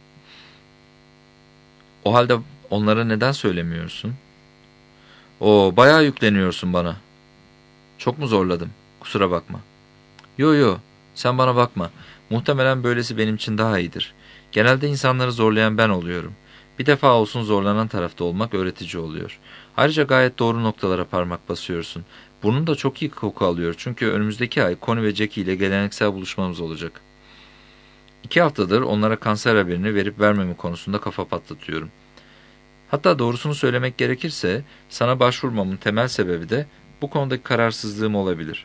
O halde onlara neden söylemiyorsun? Bayağı yükleniyorsun bana. Çok mu zorladım? Kusura bakma. Yo, sen bana bakma. Muhtemelen böylesi benim için daha iyidir. Genelde insanları zorlayan ben oluyorum. Bir defa olsun zorlanan tarafta olmak öğretici oluyor. Ayrıca gayet doğru noktalara parmak basıyorsun. Burnun da çok iyi koku alıyor çünkü önümüzdeki ay Connie ve Jackie ile geleneksel buluşmamız olacak. 2 haftadır onlara kanser haberini verip vermeme konusunda kafa patlatıyorum. Hatta doğrusunu söylemek gerekirse sana başvurmamın temel sebebi de bu konudaki kararsızlığım olabilir.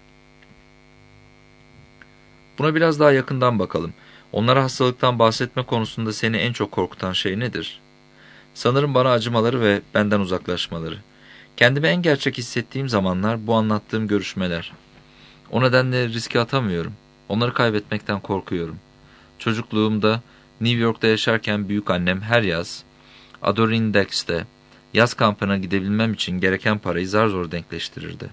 Buna biraz daha yakından bakalım. Onlara hastalıktan bahsetme konusunda seni en çok korkutan şey nedir? Sanırım bana acımaları ve benden uzaklaşmaları. Kendimi en gerçek hissettiğim zamanlar bu anlattığım görüşmeler. O nedenle riske atamıyorum. Onları kaybetmekten korkuyorum. Çocukluğumda New York'ta yaşarken büyükannem her yaz Adirondacks'te yaz kampına gidebilmem için gereken parayı zar zor denkleştirirdi.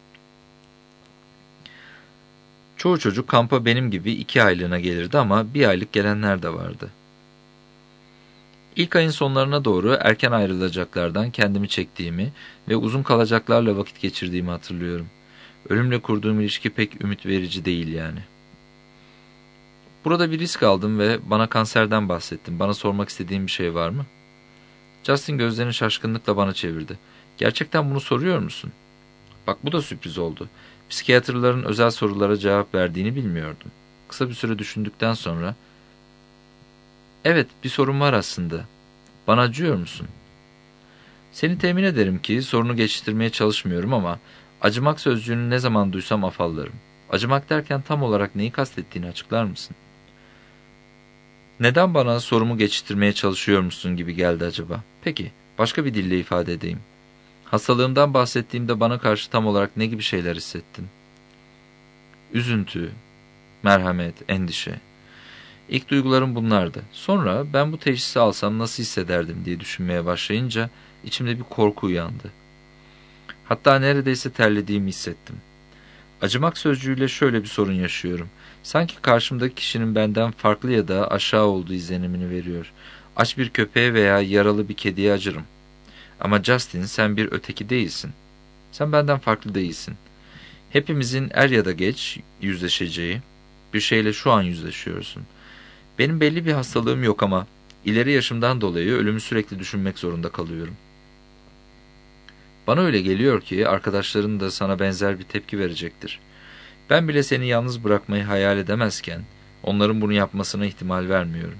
Çoğu çocuk kampa benim gibi 2 aylığına gelirdi ama 1 aylık gelenler de vardı. İlk ayın sonlarına doğru erken ayrılacaklardan kendimi çektiğimi ve uzun kalacaklarla vakit geçirdiğimi hatırlıyorum. Ölümle kurduğum ilişki pek ümit verici değil yani. Burada bir risk aldım ve bana kanserden bahsettim. Bana sormak istediğin bir şey var mı? Justin gözlerini şaşkınlıkla bana çevirdi. Gerçekten bunu soruyor musun? Bak bu da sürpriz oldu. Psikiyatrların özel sorulara cevap verdiğini bilmiyordum. Kısa bir süre düşündükten sonra, evet bir sorun var aslında. Bana acıyor musun? Seni temin ederim ki sorunu geçiştirmeye çalışmıyorum ama acımak sözcüğünü ne zaman duysam afallarım. Acımak derken tam olarak neyi kastettiğini açıklar mısın? Neden bana sorumu geçiştirmeye çalışıyormuşsun gibi geldi acaba? Peki, başka bir dille ifade edeyim. Hastalığımdan bahsettiğimde bana karşı tam olarak ne gibi şeyler hissettin? Üzüntü, merhamet, endişe. İlk duygularım bunlardı. Sonra ben bu teşhisi alsam nasıl hissederdim diye düşünmeye başlayınca içimde bir korku uyandı. Hatta neredeyse terlediğimi hissettim. Acımak sözcüğüyle şöyle bir sorun yaşıyorum. Sanki karşımdaki kişinin benden farklı ya da aşağı olduğu izlenimini veriyor. Aç bir köpeğe veya yaralı bir kediye acırım. Ama Justin, sen bir öteki değilsin. Sen benden farklı değilsin. Hepimizin er ya da geç yüzleşeceği bir şeyle şu an yüzleşiyorsun. Benim belli bir hastalığım yok ama ileri yaşımdan dolayı ölümü sürekli düşünmek zorunda kalıyorum. Bana öyle geliyor ki arkadaşların da sana benzer bir tepki verecektir. Ben bile seni yalnız bırakmayı hayal edemezken onların bunu yapmasına ihtimal vermiyorum.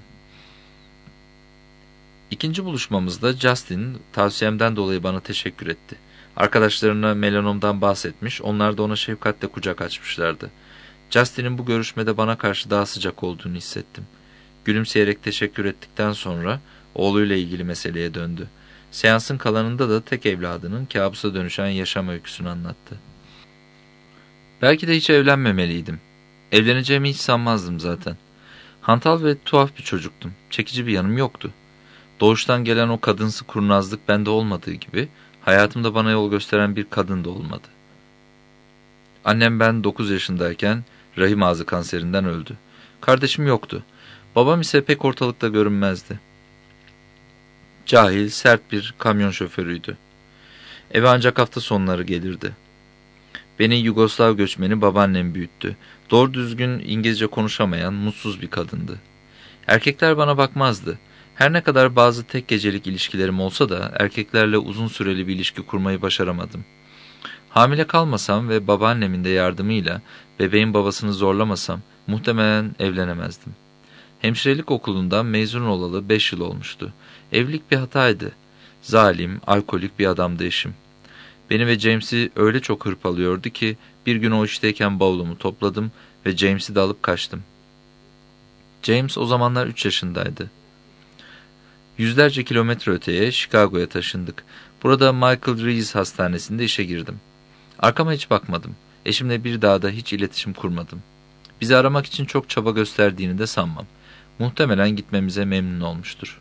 İkinci buluşmamızda Justin tavsiyemden dolayı bana teşekkür etti. Arkadaşlarına melanomdan bahsetmiş, onlar da ona şefkatle kucak açmışlardı. Justin'in bu görüşmede bana karşı daha sıcak olduğunu hissettim. Gülümseyerek teşekkür ettikten sonra oğluyla ilgili meseleye döndü. Seansın kalanında da tek evladının kabusa dönüşen yaşam öyküsünü anlattı. Belki de hiç evlenmemeliydim. Evleneceğimi hiç sanmazdım zaten. Hantal ve tuhaf bir çocuktum. Çekici bir yanım yoktu. Doğuştan gelen o kadınsı kurnazlık bende olmadığı gibi hayatımda bana yol gösteren bir kadın da olmadı. Annem ben 9 yaşındayken rahim ağzı kanserinden öldü. Kardeşim yoktu. Babam ise pek ortalıkta görünmezdi. Cahil, sert bir kamyon şoförüydü. Eve ancak hafta sonları gelirdi. Beni Yugoslav göçmeni babaannem büyüttü. Doğru düzgün İngilizce konuşamayan mutsuz bir kadındı. Erkekler bana bakmazdı. Her ne kadar bazı tek gecelik ilişkilerim olsa da erkeklerle uzun süreli bir ilişki kurmayı başaramadım. Hamile kalmasam ve babaannemin de yardımıyla bebeğin babasını zorlamasam muhtemelen evlenemezdim. Hemşirelik okulundan mezun olalı 5 yıl olmuştu. Evlilik bir hataydı. Zalim, alkolik bir adamdı eşim. Beni ve James'i öyle çok hırpalıyordu ki bir gün o işteyken bavulumu topladım ve James'i de alıp kaçtım. James o zamanlar 3 yaşındaydı. Yüzlerce kilometre öteye Chicago'ya taşındık. Burada Michael Reese Hastanesi'nde işe girdim. Arkama hiç bakmadım. Eşimle bir daha da hiç iletişim kurmadım. Bizi aramak için çok çaba gösterdiğini de sanmam. Muhtemelen gitmemize memnun olmuştur.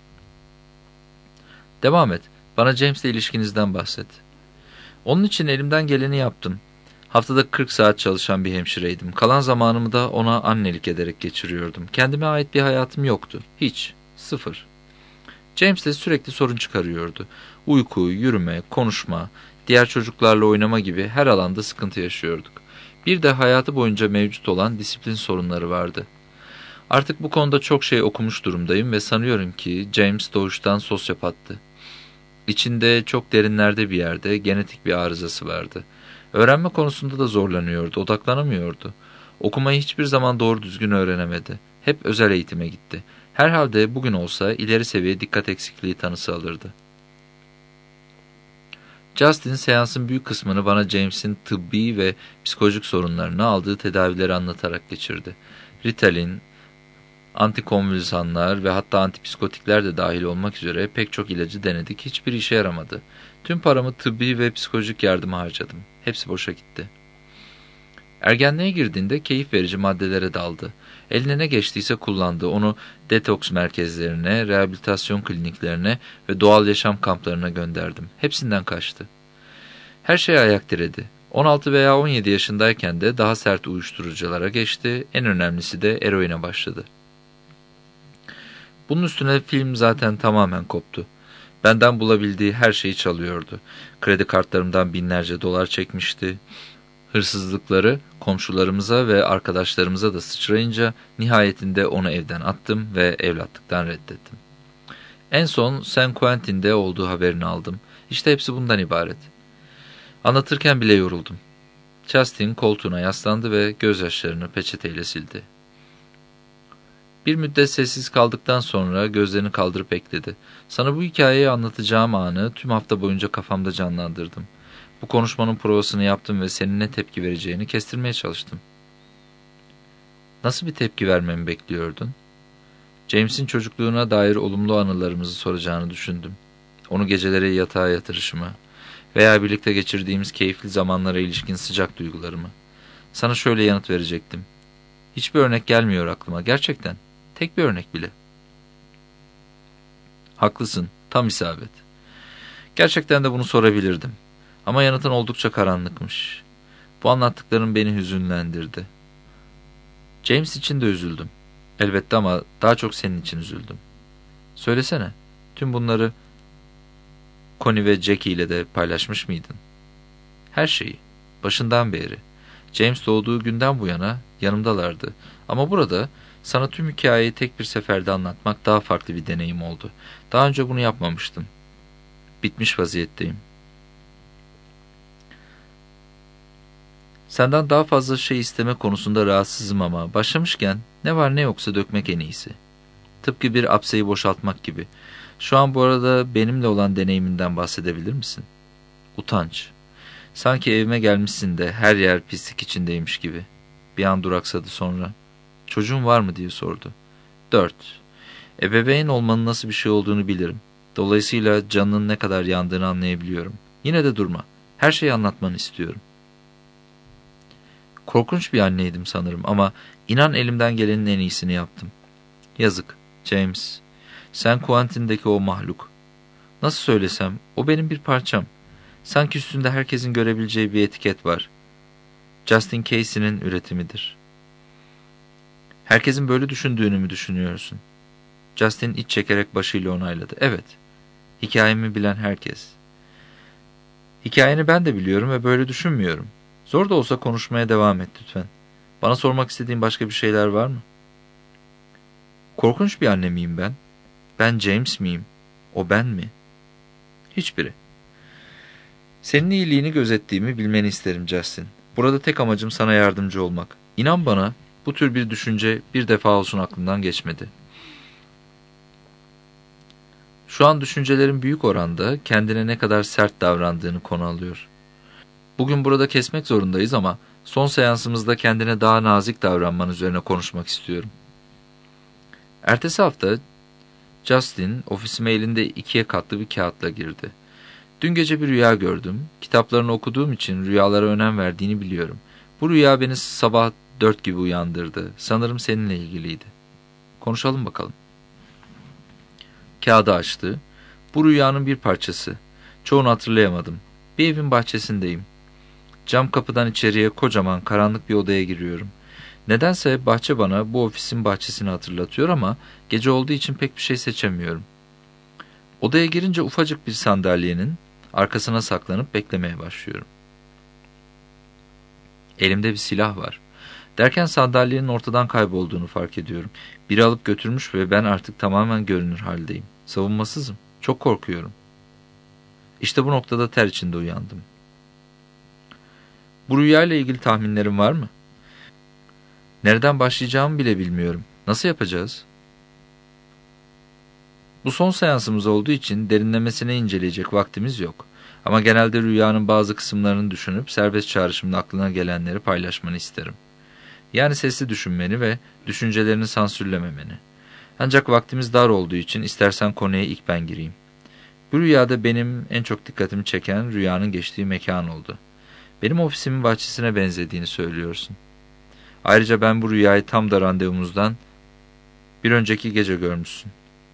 Devam et. Bana James'le ilişkinizden bahset. Onun için elimden geleni yaptım. Haftada 40 saat çalışan bir hemşireydim. Kalan zamanımı da ona annelik ederek geçiriyordum. Kendime ait bir hayatım yoktu. Hiç. Sıfır. James'le sürekli sorun çıkarıyordu. Uyku, yürüme, konuşma, diğer çocuklarla oynama gibi her alanda sıkıntı yaşıyorduk. Bir de hayatı boyunca mevcut olan disiplin sorunları vardı. Artık bu konuda çok şey okumuş durumdayım ve sanıyorum ki James doğuştan sosyopattı. İçinde çok derinlerde bir yerde genetik bir arızası vardı. Öğrenme konusunda da zorlanıyordu, odaklanamıyordu. Okumayı hiçbir zaman doğru düzgün öğrenemedi. Hep özel eğitime gitti. Herhalde bugün olsa ileri seviye dikkat eksikliği tanısı alırdı. Justin seansın büyük kısmını bana James'in tıbbi ve psikolojik sorunlarını aldığı tedavileri anlatarak geçirdi. Ritalin, antikonvülsanlar ve hatta antipsikotikler de dahil olmak üzere pek çok ilacı denedik. Hiçbir işe yaramadı. Tüm paramı tıbbi ve psikolojik yardıma harcadım. Hepsi boşa gitti. Ergenliğe girdiğinde keyif verici maddelere daldı. Eline ne geçtiyse kullandı. Onu detoks merkezlerine, rehabilitasyon kliniklerine ve doğal yaşam kamplarına gönderdim. Hepsinden kaçtı. Her şeye ayak diredi. 16 veya 17 yaşındayken de daha sert uyuşturuculara geçti. En önemlisi de eroine başladı. Bunun üstüne film zaten tamamen koptu. Benden bulabildiği her şeyi çalıyordu. Kredi kartlarımdan binlerce dolar çekmişti. Hırsızlıkları komşularımıza ve arkadaşlarımıza da sıçrayınca nihayetinde onu evden attım ve evlatlıktan reddettim. En son San Quentin'de olduğu haberini aldım. İşte hepsi bundan ibaret. Anlatırken bile yoruldum. Justin koltuğuna yaslandı ve gözyaşlarını peçeteyle sildi. Bir müddet sessiz kaldıktan sonra gözlerini kaldırıp ekledi. Sana bu hikayeyi anlatacağım anı tüm hafta boyunca kafamda canlandırdım. Bu konuşmanın provasını yaptım ve senin ne tepki vereceğini kestirmeye çalıştım. Nasıl bir tepki vermemi bekliyordun? James'in çocukluğuna dair olumlu anılarımızı soracağını düşündüm. Onu geceleri yatağa yatırışımı veya birlikte geçirdiğimiz keyifli zamanlara ilişkin sıcak duygularımı. Sana şöyle yanıt verecektim. Hiçbir örnek gelmiyor aklıma, gerçekten. Tek bir örnek bile. Haklısın, tam isabet. Gerçekten de bunu sorabilirdim. Ama yanıtın oldukça karanlıkmış. Bu anlattıkların beni hüzünlendirdi. James için de üzüldüm. Elbette ama daha çok senin için üzüldüm. Söylesene, tüm bunları Connie ve Jackie ile de paylaşmış mıydın? Her şeyi, başından beri. James doğduğu günden bu yana yanımdalardı. Ama burada sana tüm hikayeyi tek bir seferde anlatmak daha farklı bir deneyim oldu. Daha önce bunu yapmamıştım. Bitmiş vaziyetteyim. Senden daha fazla şey isteme konusunda rahatsızım ama başlamışken ne var ne yoksa dökmek en iyisi. Tıpkı bir apseyi boşaltmak gibi. Şu an bu arada benimle olan deneyiminden bahsedebilir misin? Utanç. Sanki evime gelmişsin de her yer pislik içindeymiş gibi. Bir an duraksadı sonra. Çocuğun var mı diye sordu. 4. Ebeveyn olmanın nasıl bir şey olduğunu bilirim. Dolayısıyla canının ne kadar yandığını anlayabiliyorum. Yine de durma. Her şeyi anlatmanı istiyorum. Korkunç bir anneydim sanırım ama inan elimden gelenin en iyisini yaptım. Yazık, James. San Quentin'deki o mahluk. Nasıl söylesem, o benim bir parçam. Sanki üstünde herkesin görebileceği bir etiket var. Justin Casey'nin üretimidir. Herkesin böyle düşündüğünü mü düşünüyorsun? Justin iç çekerek başıyla onayladı. Evet, hikayemi bilen herkes. Hikayeni ben de biliyorum ve böyle düşünmüyorum. Zor da olsa konuşmaya devam et lütfen. Bana sormak istediğin başka bir şeyler var mı? Korkunç bir anne miyim ben? Ben James miyim? O ben mi? Hiçbiri. Senin iyiliğini gözettiğimi bilmeni isterim Justin. Burada tek amacım sana yardımcı olmak. İnan bana, bu tür bir düşünce bir defa olsun aklımdan geçmedi. Şu an düşüncelerin büyük oranda kendine ne kadar sert davrandığını konu alıyor. Bugün burada kesmek zorundayız ama Son seansımızda kendine daha nazik davranman üzerine konuşmak istiyorum. Ertesi hafta Justin ofisime elinde 2'ye katlı bir kağıtla girdi. Dün gece bir rüya gördüm. Kitaplarını okuduğum için rüyalara önem verdiğini biliyorum. Bu rüya beni sabah 4 gibi uyandırdı. Sanırım seninle ilgiliydi. Konuşalım bakalım. Kağıdı açtı. Bu rüyanın bir parçası. Çoğunu hatırlayamadım. Bir evin bahçesindeyim. Cam kapıdan içeriye kocaman karanlık bir odaya giriyorum. Nedense bahçe bana bu ofisin bahçesini hatırlatıyor ama gece olduğu için pek bir şey seçemiyorum. Odaya girince ufacık bir sandalyenin arkasına saklanıp beklemeye başlıyorum. Elimde bir silah var. Derken sandalyenin ortadan kaybolduğunu fark ediyorum. Biri alıp götürmüş ve ben artık tamamen görünür haldeyim. Savunmasızım. Çok korkuyorum. İşte bu noktada ter içinde uyandım. Bu rüyayla ilgili tahminlerin var mı? Nereden başlayacağımı bile bilmiyorum. Nasıl yapacağız? Bu son seansımız olduğu için derinlemesine inceleyecek vaktimiz yok. Ama genelde rüyanın bazı kısımlarını düşünüp serbest çağrışımla aklına gelenleri paylaşmanı isterim. Yani sesli düşünmeni ve düşüncelerini sansürlememeni. Ancak vaktimiz dar olduğu için istersen konuya ilk ben gireyim. Bu rüyada benim en çok dikkatimi çeken rüyanın geçtiği mekan oldu. Benim ofisimin bahçesine benzediğini söylüyorsun. Ayrıca ben bu rüyayı tam da randevumuzdan bir önceki gece görmüşsün.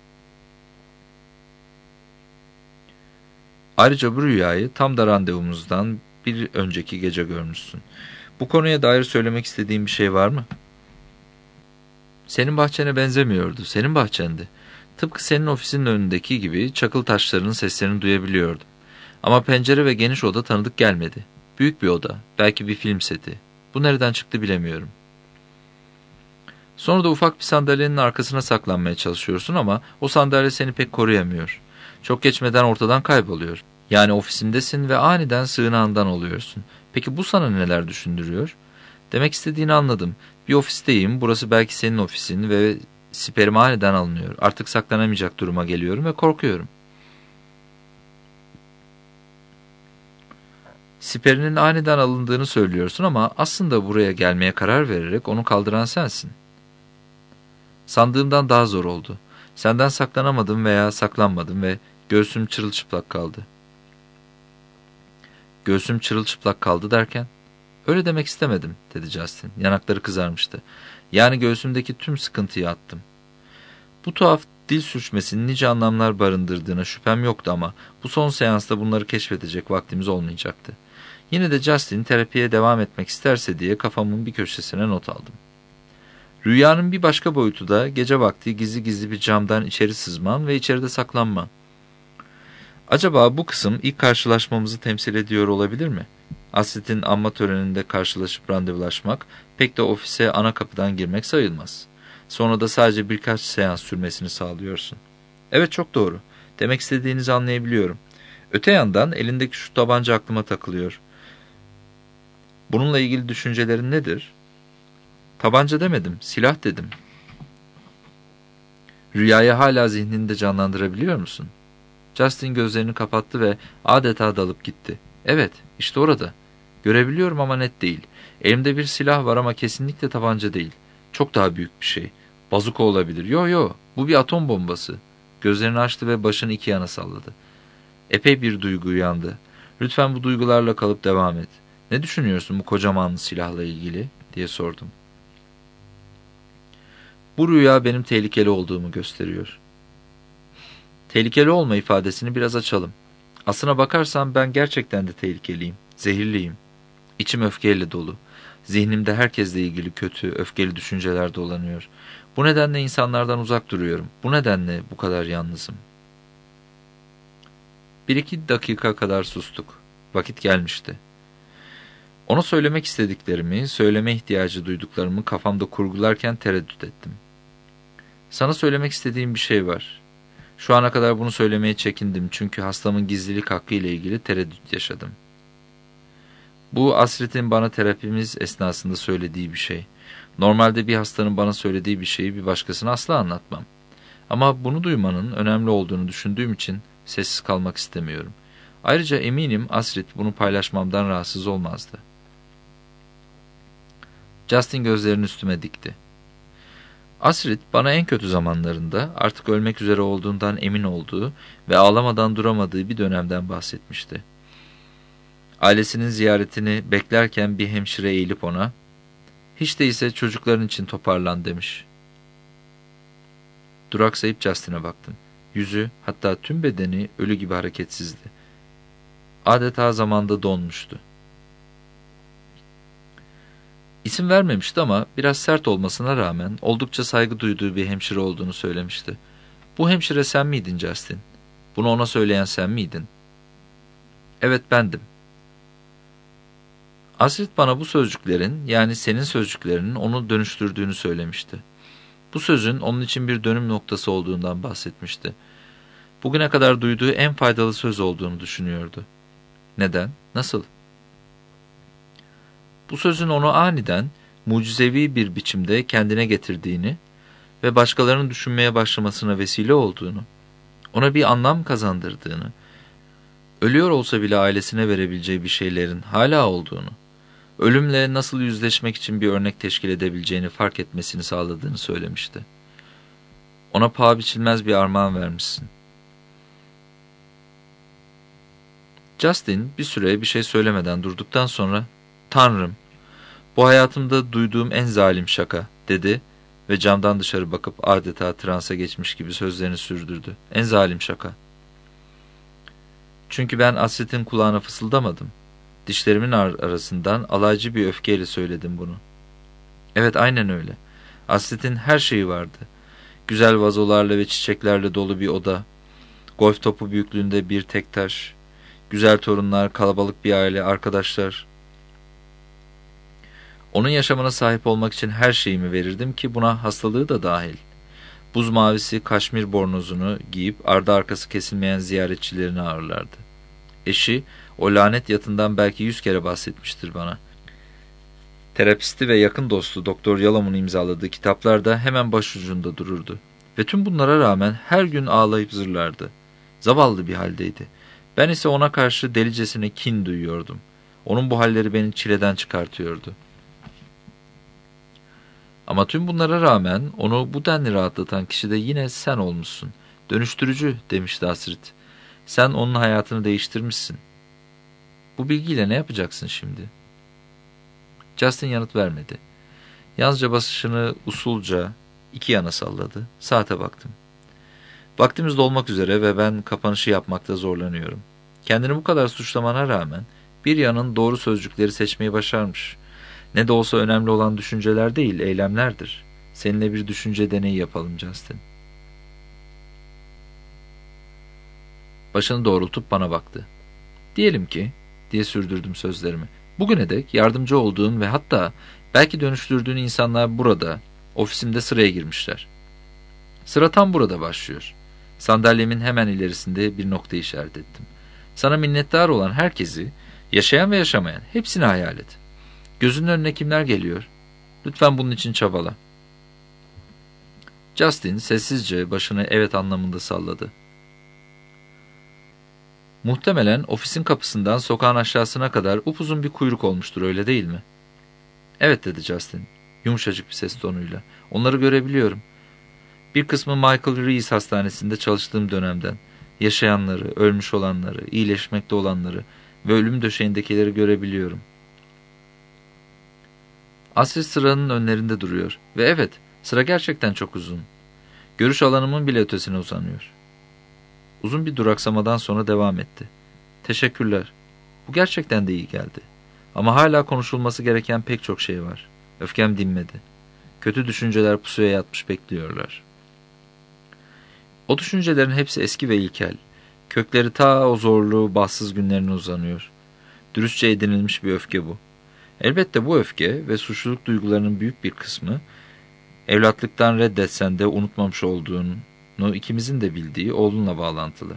Bu konuya dair söylemek istediğin bir şey var mı? Senin bahçene benzemiyordu, senin bahçendi. Tıpkı senin ofisinin önündeki gibi çakıl taşlarının seslerini duyabiliyordum. Ama pencere ve geniş oda tanıdık gelmedi. Büyük bir oda, belki bir film seti. Bu nereden çıktı bilemiyorum. Sonra da ufak bir sandalyenin arkasına saklanmaya çalışıyorsun ama o sandalye seni pek koruyamıyor. Çok geçmeden ortadan kayboluyor. Yani ofisindesin ve aniden sığınağından oluyorsun. Peki bu sana neler düşündürüyor? Demek istediğini anladım. Bir ofisteyim, burası belki senin ofisin ve siperim aniden alınıyor. Artık saklanamayacak duruma geliyorum ve korkuyorum. Siperinin aniden alındığını söylüyorsun ama aslında buraya gelmeye karar vererek onu kaldıran sensin. Sandığımdan daha zor oldu. Senden saklanamadım veya saklanmadım ve göğsüm çırılçıplak kaldı. Göğsüm çırılçıplak kaldı derken? Öyle demek istemedim, dedi Justin. Yanakları kızarmıştı. Yani göğsümdeki tüm sıkıntıyı attım. Bu tuhaf dil sürçmesinin nice anlamlar barındırdığına şüphem yoktu ama bu son seansta bunları keşfedecek vaktimiz olmayacaktı. Yine de Justin terapiye devam etmek isterse diye kafamın bir köşesine not aldım. Rüyanın bir başka boyutu da gece vakti gizli gizli bir camdan içeri sızman ve içeride saklanman. Acaba bu kısım ilk karşılaşmamızı temsil ediyor olabilir mi? Asrit'in anma töreninde karşılaşıp randevulaşmak pek de ofise ana kapıdan girmek sayılmaz. Sonra da sadece birkaç seans sürmesini sağlıyorsun. Evet, çok doğru. Demek istediğinizi anlayabiliyorum. Öte yandan elindeki şu tabanca aklıma takılıyor. Bununla ilgili düşüncelerin nedir? Tabanca demedim, silah dedim. Rüyayı hala zihninde canlandırabiliyor musun? Justin gözlerini kapattı ve adeta dalıp gitti. Evet, işte orada. Görebiliyorum ama net değil. Elimde bir silah var ama kesinlikle tabanca değil. Çok daha büyük bir şey. Bazuka olabilir. Yo, bu bir atom bombası. Gözlerini açtı ve başını iki yana salladı. Epey bir duygu uyandı. Lütfen bu duygularla kalıp devam et. Ne düşünüyorsun bu kocaman silahla ilgili, diye sordum. Bu rüya benim tehlikeli olduğumu gösteriyor. Tehlikeli olma ifadesini biraz açalım. Aslına bakarsan ben gerçekten de tehlikeliyim, zehirliyim. İçim öfkeyle dolu. Zihnimde herkesle ilgili kötü, öfkeli düşünceler dolanıyor. Bu nedenle insanlardan uzak duruyorum. Bu nedenle bu kadar yalnızım. 1-2 dakika kadar sustuk. Vakit gelmişti. Ona söylemek istediklerimi, söyleme ihtiyacı duyduklarımı kafamda kurgularken tereddüt ettim. Sana söylemek istediğim bir şey var. Şu ana kadar bunu söylemeye çekindim çünkü hastamın gizlilik hakkı ile ilgili tereddüt yaşadım. Bu Asrit'in bana terapimiz esnasında söylediği bir şey. Normalde bir hastanın bana söylediği bir şeyi bir başkasına asla anlatmam. Ama bunu duymanın önemli olduğunu düşündüğüm için sessiz kalmak istemiyorum. Ayrıca eminim Asrit bunu paylaşmamdan rahatsız olmazdı. Justin gözlerini üstüme dikti. Astrid bana en kötü zamanlarında artık ölmek üzere olduğundan emin olduğu ve ağlamadan duramadığı bir dönemden bahsetmişti. Ailesinin ziyaretini beklerken bir hemşire eğilip ona, "Hiç değilse çocukların için toparlan," demiş. Duraksayıp Justin'e baktım. Yüzü, hatta tüm bedeni ölü gibi hareketsizdi. Adeta zamanda donmuştu. İsim vermemişti ama biraz sert olmasına rağmen oldukça saygı duyduğu bir hemşire olduğunu söylemişti. "Bu hemşire sen miydin Justin? Bunu ona söyleyen sen miydin?" "Evet, bendim." Astrid bana bu sözcüklerin, yani senin sözcüklerinin onu dönüştürdüğünü söylemişti. Bu sözün onun için bir dönüm noktası olduğundan bahsetmişti. Bugüne kadar duyduğu en faydalı söz olduğunu düşünüyordu. Neden? Nasıl? Bu sözün onu aniden, mucizevi bir biçimde kendine getirdiğini ve başkalarının düşünmeye başlamasına vesile olduğunu, ona bir anlam kazandırdığını, ölüyor olsa bile ailesine verebileceği bir şeylerin hala olduğunu, ölümle nasıl yüzleşmek için bir örnek teşkil edebileceğini fark etmesini sağladığını söylemişti. Ona paha biçilmez bir armağan vermişsin. Justin bir süre bir şey söylemeden durduktan sonra, "Tanrım, bu hayatımda duyduğum en zalim şaka," dedi ve camdan dışarı bakıp adeta transa geçmiş gibi sözlerini sürdürdü. "En zalim şaka." Çünkü ben Astrid'in kulağına fısıldamadım. Dişlerimin arasından alaycı bir öfkeyle söyledim bunu. Evet, aynen öyle. Astrid'in her şeyi vardı. Güzel vazolarla ve çiçeklerle dolu bir oda, golf topu büyüklüğünde bir tek taş, güzel torunlar, kalabalık bir aile, arkadaşlar. Onun yaşamına sahip olmak için her şeyimi verirdim ki buna hastalığı da dahil. Buz mavisi kaşmir bornozunu giyip ardı arkası kesilmeyen ziyaretçilerini ağırlardı. Eşi o lanet yatından belki 100 kere bahsetmiştir bana. Terapisti ve yakın dostu Doktor Yalam'ın imzaladığı kitaplar da hemen başucunda dururdu. Ve tüm bunlara rağmen her gün ağlayıp zırlardı. Zavallı bir haldeydi. Ben ise ona karşı delicesine kin duyuyordum. Onun bu halleri beni çileden çıkartıyordu. Ama tüm bunlara rağmen onu bu denli rahatlatan kişi de yine sen olmuşsun. Dönüştürücü, demişti Astrid. Sen onun hayatını değiştirmişsin. Bu bilgiyle ne yapacaksın şimdi? Justin yanıt vermedi. Yalnızca başını usulca iki yana salladı. Saate baktım. Vaktimiz dolmak üzere ve ben kapanışı yapmakta zorlanıyorum. Kendini bu kadar suçlamana rağmen bir yanın doğru sözcükleri seçmeyi başarmış. Ne de olsa önemli olan düşünceler değil, eylemlerdir. Seninle bir düşünce deneyi yapalım Justin. Başını doğrultup bana baktı. Diyelim ki, diye sürdürdüm sözlerimi, bugüne dek yardımcı olduğun ve hatta belki dönüştürdüğün insanlar burada, ofisimde sıraya girmişler. Sıra tam burada başlıyor. Sandalyemin hemen ilerisinde bir nokta işaret ettim. Sana minnettar olan herkesi, yaşayan ve yaşamayan, hepsini hayal et. Gözünün önüne kimler geliyor? Lütfen bunun için çabala. Justin sessizce başını evet anlamında salladı. Muhtemelen ofisin kapısından sokağın aşağısına kadar upuzun bir kuyruk olmuştur, öyle değil mi? Evet, dedi Justin, yumuşacık bir ses tonuyla. Onları görebiliyorum. Bir kısmı Michael Reese hastanesinde çalıştığım dönemden. Yaşayanları, ölmüş olanları, iyileşmekte olanları ve ölüm döşeğindekileri görebiliyorum. Astrid sıranın önlerinde duruyor ve evet, sıra gerçekten çok uzun. Görüş alanımın bile ötesine uzanıyor. Uzun bir duraksamadan sonra devam etti. Teşekkürler. Bu gerçekten de iyi geldi. Ama hala konuşulması gereken pek çok şey var. Öfkem dinmedi. Kötü düşünceler pusuya yatmış bekliyorlar. O düşüncelerin hepsi eski ve ilkel. Kökleri ta o zorlu, bahtsız günlerine uzanıyor. Dürüstçe edinilmiş bir öfke bu. Elbette bu öfke ve suçluluk duygularının büyük bir kısmı, evlatlıktan reddetsen de unutmamış olduğunu ikimizin de bildiği oğlunla bağlantılı.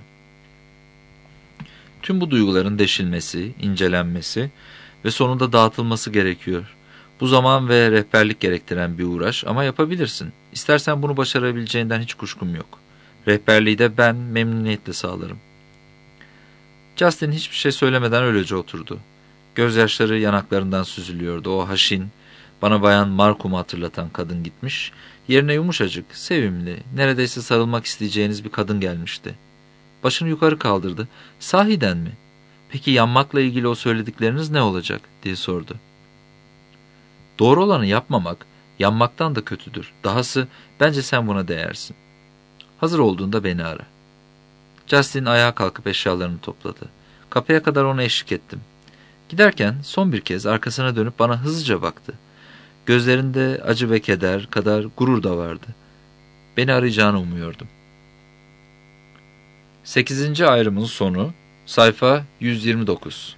Tüm bu duyguların deşilmesi, incelenmesi ve sonunda dağıtılması gerekiyor. Bu zaman ve rehberlik gerektiren bir uğraş ama yapabilirsin. İstersen bunu başarabileceğinden hiç kuşkum yok. Rehberliği de ben memnuniyetle sağlarım. Justin hiçbir şey söylemeden öylece oturdu. Gözyaşları yanaklarından süzülüyordu. O haşin, Bana Bayan Markum'u hatırlatan kadın gitmiş, yerine yumuşacık, sevimli, neredeyse sarılmak isteyeceğiniz bir kadın gelmişti. Başını yukarı kaldırdı. "Sahiden mi? Peki yanmakla ilgili o söyledikleriniz ne olacak?" diye sordu. "Doğru olanı yapmamak, yanmaktan da kötüdür. Dahası bence sen buna değersin. Hazır olduğunda beni ara." Justin ayağa kalkıp eşyalarını topladı. Kapıya kadar ona eşlik ettim. Giderken son bir kez arkasına dönüp bana hızlıca baktı. Gözlerinde acı ve keder kadar gurur da vardı. Beni arayacağını umuyordum. 8. ayrımın sonu, sayfa 129.